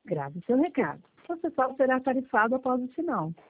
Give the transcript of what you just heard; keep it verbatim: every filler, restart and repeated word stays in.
Grave seu recado. Seu pessoal será tarifado após o sinal.